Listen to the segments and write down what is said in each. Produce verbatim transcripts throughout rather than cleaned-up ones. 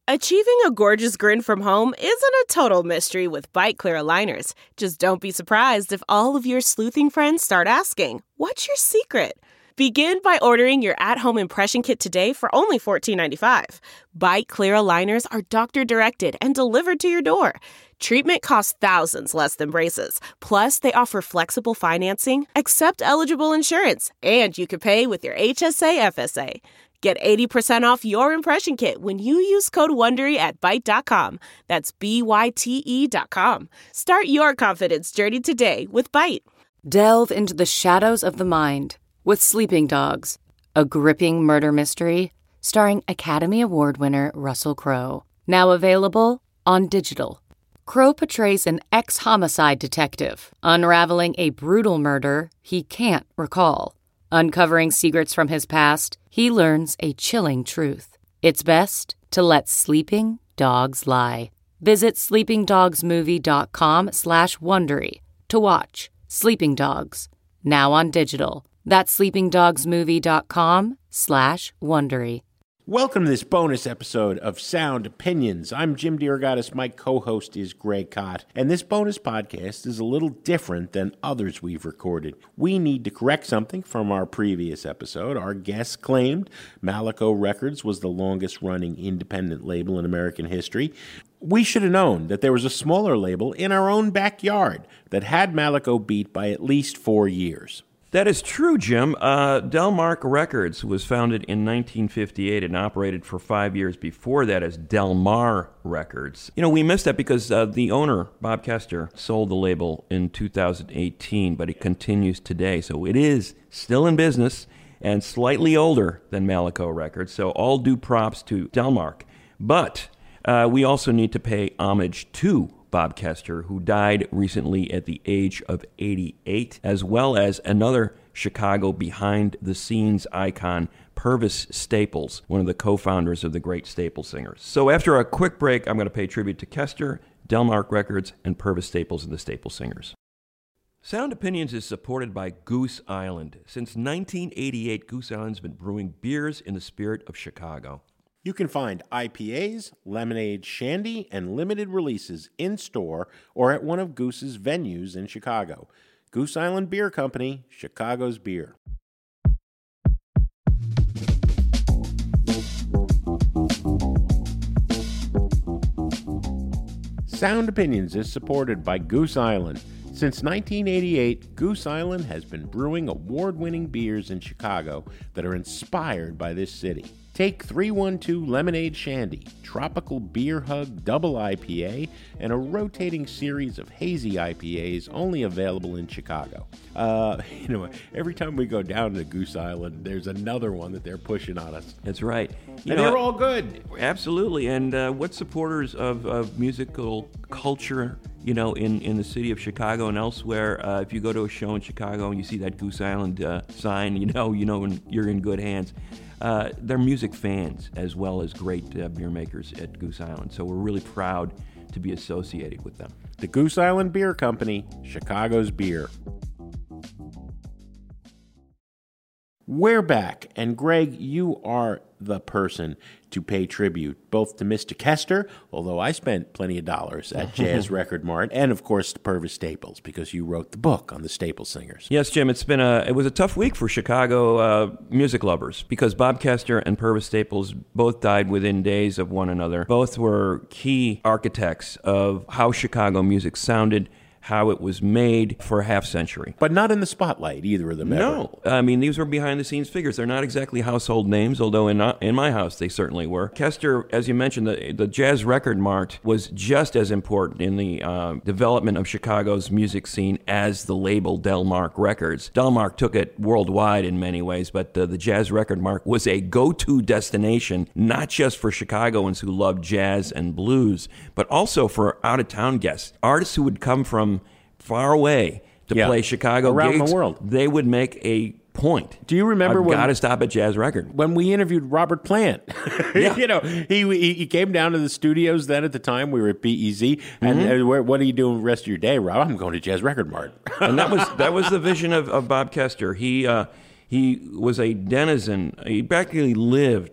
Achieving a gorgeous grin from home isn't a total mystery with Byte Clear aligners. Just don't be surprised if all of your sleuthing friends start asking, "What's your secret?" Begin by ordering your at-home impression kit today for only fourteen ninety-five. Byte Clear aligners are doctor-directed and delivered to your door. Treatment costs thousands less than braces. Plus, they offer flexible financing, accept eligible insurance, and you can pay with your H S A F S A. Get eighty percent off your impression kit when you use code WONDERY at byte dot com. That's B Y T E dot com. Start your confidence journey today with Byte. Delve into the shadows of the mind with Sleeping Dogs, a gripping murder mystery starring Academy Award winner Russell Crowe. Now available on digital. Crowe portrays an ex-homicide detective unraveling a brutal murder he can't recall. Uncovering secrets from his past, he learns a chilling truth. It's best to let sleeping dogs lie. Visit sleepingdogsmovie.com slash Wondery to watch Sleeping Dogs, now on digital. That's sleepingdogsmovie.com slash Wondery. Welcome to this bonus episode of Sound Opinions. I'm Jim DeRogatis. My co-host is Greg Kot. And this bonus podcast is a little different than others we've recorded. We need to correct something from our previous episode. Our guest claimed Malaco Records was the longest-running independent label in American history. We should have known that there was a smaller label in our own backyard that had Malaco beat by at least four years. That is true, Jim. Uh, Delmark Records was founded in nineteen fifty-eight and operated for five years before that as Delmar Records. You know, we missed that because uh, the owner, Bob Kester, sold the label in two thousand eighteen, but it continues today. So it is still in business and slightly older than Malaco Records. So all due props to Delmark. But uh, we also need to pay homage to Bob Kester, who died recently at the age of eighty-eight, as well as another Chicago behind-the-scenes icon, Purvis Staples, one of the co-founders of the great Staple Singers. So after a quick break, I'm going to pay tribute to Kester, Delmark Records, and Purvis Staples and the Staple Singers. Sound Opinions is supported by Goose Island. Since nineteen eighty-eight, Goose Island's been brewing beers in the spirit of Chicago. You can find I P As, lemonade, shandy, and limited releases in-store or at one of Goose's venues in Chicago. Goose Island Beer Company, Chicago's beer. Sound Opinions is supported by Goose Island. Since nineteen eighty-eight, Goose Island has been brewing award-winning beers in Chicago that are inspired by this city. Take three one two Lemonade Shandy, Tropical Beer Hug Double I P A, and a rotating series of hazy I P As only available in Chicago. Uh, you know, every time we go down to Goose Island, there's another one that they're pushing on us. That's right. You and know, they're all good. Absolutely. And uh, what supporters of, of musical culture, you know, in, in the city of Chicago and elsewhere, uh, if you go to a show in Chicago and you see that Goose Island uh, sign, you know, you know you're in good hands. Uh, they're music fans as well as great uh, beer makers at Goose Island. So we're really proud to be associated with them. The Goose Island Beer Company, Chicago's beer. We're back, and Greg, you are the person to pay tribute, both to Mister Kester, although I spent plenty of dollars at Jazz Record Mart, and of course to Purvis Staples, because you wrote the book on the Staple Singers. Yes, Jim, it's been a it was a tough week for Chicago uh, music lovers, because Bob Kester and Purvis Staples both died within days of one another. Both were key architects of how Chicago music sounded, how it was made for a half century. But not in the spotlight, either of them No. ever. I mean, these were behind-the-scenes figures. They're not exactly household names, although in in my house they certainly were. Kester, as you mentioned, the, the Jazz Record Mart was just as important in the uh, development of Chicago's music scene as the label Delmark Records. Delmark took it worldwide in many ways, but uh, the Jazz Record Mart was a go-to destination, not just for Chicagoans who loved jazz and blues, but also for out-of-town guests, artists who would come from far away to yeah. play Chicago around gigs, the world. They would make a point. Do you remember I've when got to stop at Jazz Record? When we interviewed Robert Plant? Yeah. You know, he, he he came down to the studios then at the time. We were at B E Z. And Mm-hmm. uh, where, what are you doing the rest of your day, Rob? I'm going to Jazz Record Mart. And that was that was the vision of, of Bob Kester. He uh, he was a denizen. He practically lived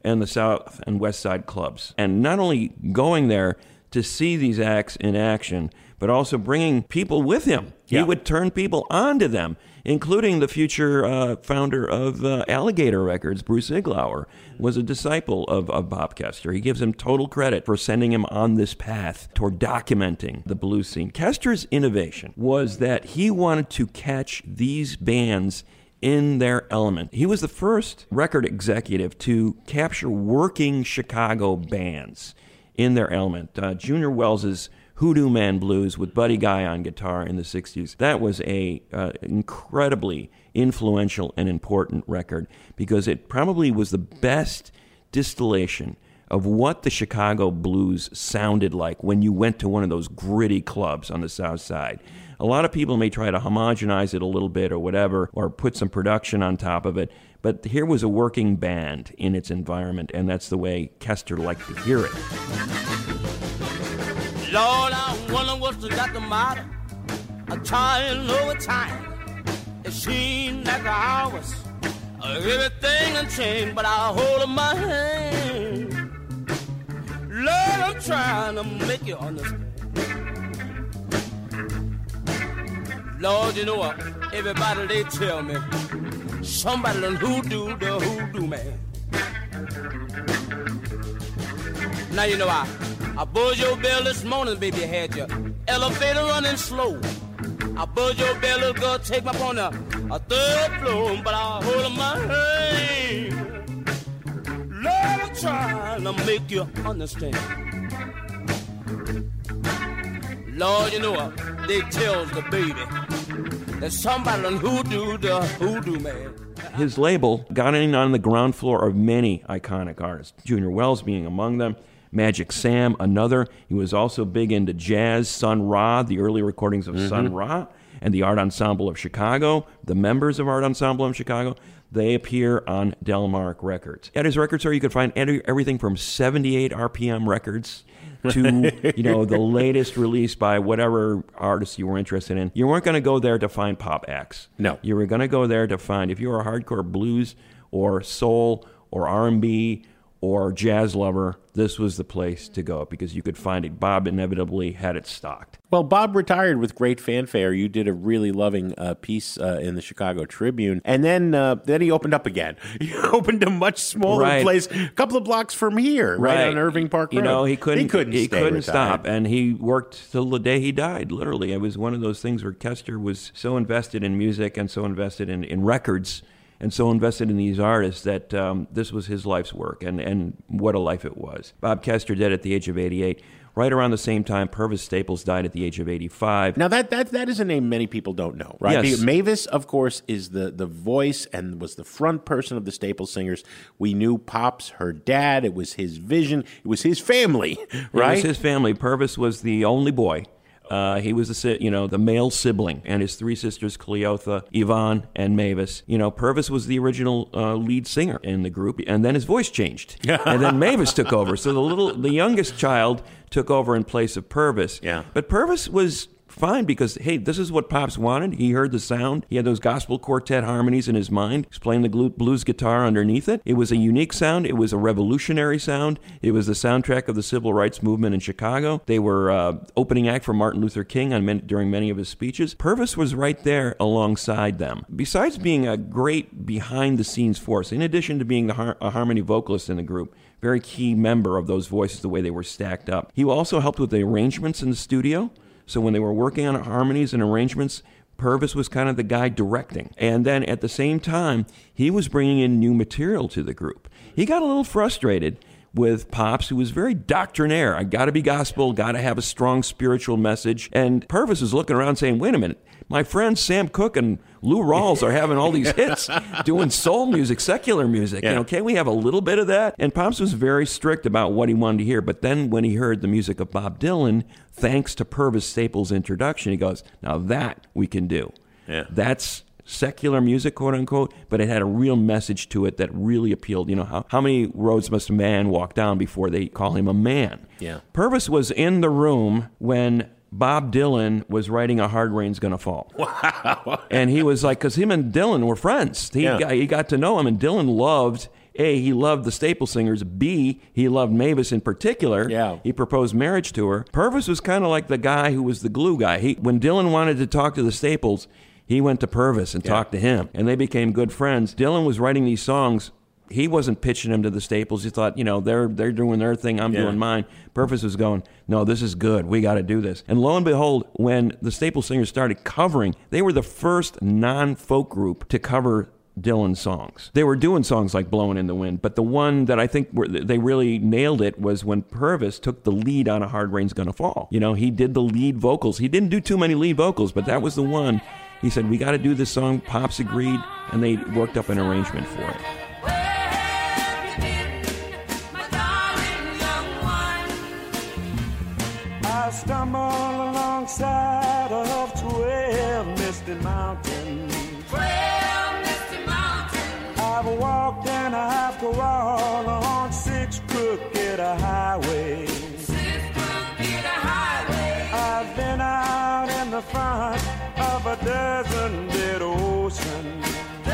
and the South and West Side clubs. And not only going there to see these acts in action, but also bringing people with him. Yeah. He would turn people onto them, including the future uh, founder of uh, Alligator Records, Bruce Iglauer, was a disciple of, of Bob Kester. He gives him total credit for sending him on this path toward documenting the blues scene. Kester's innovation was that he wanted to catch these bands in their element. He was the first record executive to capture working Chicago bands in their element. Uh, Junior Wells's Hoodoo Man Blues with Buddy Guy on guitar in the sixties. That was a uh, incredibly influential and important record because it probably was the best distillation of what the Chicago blues sounded like when you went to one of those gritty clubs on the South Side. A lot of people may try to homogenize it a little bit or whatever, or put some production on top of it, but here was a working band in its environment, and that's the way Kester liked to hear it. Lord, I wonder what's got the matter. I'm trying over time. It seems like the hours, everything done changed, but I hold up my hand. Lord, I'm trying to make you understand. Lord, you know what? Everybody, they tell me somebody done hoodoo the hoodoo man. Now you know I I buzzed your bell this morning, baby, you had your elevator running slow. I buzzed your bell, little girl, take me up on the a third floor, but I hold up my hand. Lord, I'm trying to make you understand. Lord, you know what? They tells the baby that somebody done hoodoo the hoodoo man. His label got in on the ground floor of many iconic artists, Junior Wells being among them. Magic Sam, another. He was also big into jazz. Sun Ra, the early recordings of mm-hmm. Sun Ra, and the Art Ensemble of Chicago, the members of Art Ensemble of Chicago, they appear on Delmark Records. At his record store, you could find everything from seventy-eight R P M records to, you know, the latest release by whatever artist you were interested in. You weren't going to go there to find pop acts. No. You were going to go there to find, if you were a hardcore blues or soul or R and B or jazz lover, this was the place to go because you could find it. Bob inevitably had it stocked. Well, Bob retired with great fanfare. You did a really loving uh, piece uh, in the Chicago Tribune, and then uh, then he opened up again. He opened a much smaller right. place, a couple of blocks from here, right, right on Irving Park Road. You know, he couldn't. He couldn't. He stay couldn't retired. stop, and he worked till the day he died. Literally, it was one of those things where Kester was so invested in music and so invested in, in records. And so invested in these artists that um, this was his life's work, and, and what a life it was. Bob Kester died at the age of eighty-eight. Right around the same time, Purvis Staples died at the age of eighty-five. Now, that that that is a name many people don't know, right? Yes. Mavis, of course, is the, the voice and was the front person of the Staples Singers. We knew Pops, her dad. It was his vision. It was his family, right? It was his family. Purvis was the only boy. Uh, he was the, you know, the male sibling, and his three sisters, Cleotha, Yvonne, and Mavis. You know, Purvis was the original uh, lead singer in the group, and then his voice changed, and then Mavis took over. So the little, the youngest child took over in place of Purvis. Yeah. But Purvis was fine because, hey, this is what Pops wanted. He heard the sound. He had those gospel quartet harmonies in his mind. He's playing the blues guitar underneath it. It was a unique sound. It was a revolutionary sound. It was the soundtrack of the civil rights movement in Chicago. They were uh, opening act for Martin Luther King on many, during many of his speeches. Purvis was right there alongside them. Besides being a great behind-the-scenes force, in addition to being the har- a harmony vocalist in the group, very key member of those voices, the way they were stacked up. He also helped with the arrangements in the studio. So when they were working on harmonies and arrangements, Purvis was kind of the guy directing. And then at the same time, he was bringing in new material to the group. He got a little frustrated with Pops, who was very doctrinaire. I got to be gospel, got to have a strong spiritual message. And Purvis was looking around saying, wait a minute, my friends Sam Cooke and Lou Rawls are having all these hits doing soul music, secular music. Yeah. You know, can't we have a little bit of that? And Pops was very strict about what he wanted to hear. But then when he heard the music of Bob Dylan, thanks to Purvis Staples' introduction, he goes, now that we can do. Yeah. That's secular music, quote unquote, but it had a real message to it that really appealed. You know, how, how many roads must a man walk down before they call him a man? Yeah. Purvis was in the room when Bob Dylan was writing A Hard Rain's Gonna Fall. Wow. And he was like, because him and Dylan were friends. He, Yeah. got, he got to know him, and Dylan loved A, he loved the Staple Singers. B, he loved Mavis in particular. Yeah. He proposed marriage to her. Purvis was kind of like the guy who was the glue guy. He, when Dylan wanted to talk to the Staples, he went to Purvis and yeah. talked to him, and they became good friends. Dylan was writing these songs. He wasn't pitching them to the Staples. He thought, you know, they're they're doing their thing, I'm yeah. doing mine. Purvis was going, no, this is good. We got to do this. And lo and behold, when the Staple Singers started covering, they were the first non-folk group to cover Dylan songs. They were doing songs like Blowing in the Wind, but the one that I think were, they really nailed it was when Purvis took the lead on A Hard Rain's Gonna Fall. You know, he did the lead vocals. He didn't do too many lead vocals, but that was the one. He said, we got to do this song. Pops agreed, and they worked up an arrangement for it. I stumble alongside of twelve misty mountains. Twelve misty mountains. I've walked and I've crawled on six crooked highways. Six crooked highways. I've been out in the front of a dozen dead oceans.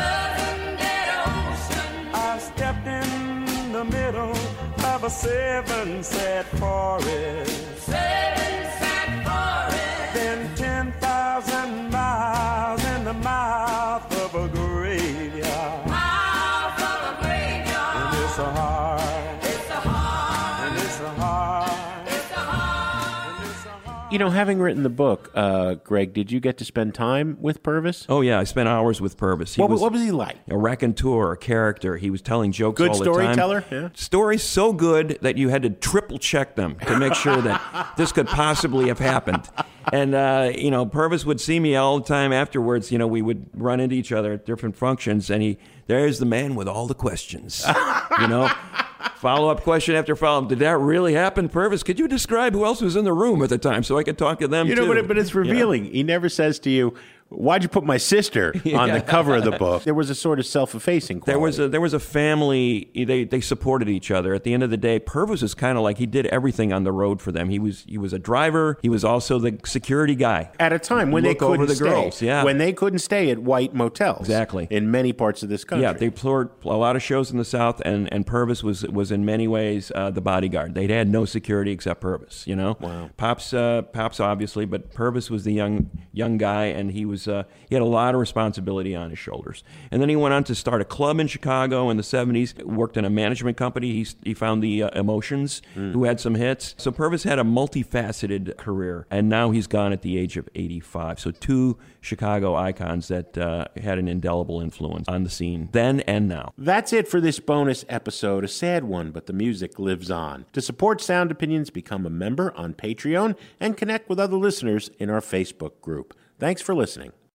Dozen dead oceans. I've stepped in the middle of a seven sad forest. Seven sad forest. Then ten thousand miles in the mouth of a graveyard. Mouth of a graveyard. And it's a hard. It's a hard. And it's a hard. It's a hard. And it's a hard. You know, having written the book, uh, Greg, did you get to spend time with Purvis? Oh, yeah. I spent hours with Purvis. He what, was what was he like? A raconteur, a character. He was telling jokes good all the time. Good storyteller? Yeah. Stories so good that you had to triple check them to make sure that this could possibly have happened. And, uh, you know, Purvis would see me all the time afterwards. You know, we would run into each other at different functions, and he, there's the man with all the questions, you know? Follow-up question after follow-up. Did that really happen, Purvis? Could you describe who else was in the room at the time so I could talk to them, you know, too? But, it, but it's revealing. You know? He never says to you, why'd you put my sister on the cover of the book? There was a sort of self-effacing quality. There was a, there was a family. They they supported each other. At the end of the day, Purvis was kind of like he did everything on the road for them. He was he was a driver. He was also the security guy. At a time when Look they couldn't over the stay. Girls, yeah. When they couldn't stay at white motels. Exactly. In many parts of this country. Yeah, they toured a lot of shows in the South, and, and Purvis was was in many ways uh, the bodyguard. They had no security except Purvis, you know? Wow. Pops, uh, Pops obviously, but Purvis was the young young guy, and he was uh, he had a lot of responsibility on his shoulders. And then he went on to start a club in Chicago in the seventies, worked in a management company. He, he found the uh, Emotions, mm. who had some hits. So Purvis had a multifaceted career, and now he's gone at the age of eighty-five. So two Chicago icons that uh, had an indelible influence on the scene then and now. That's it for this bonus episode, a sad one, but the music lives on. To support Sound Opinions, become a member on Patreon and connect with other listeners in our Facebook group. Thanks for listening.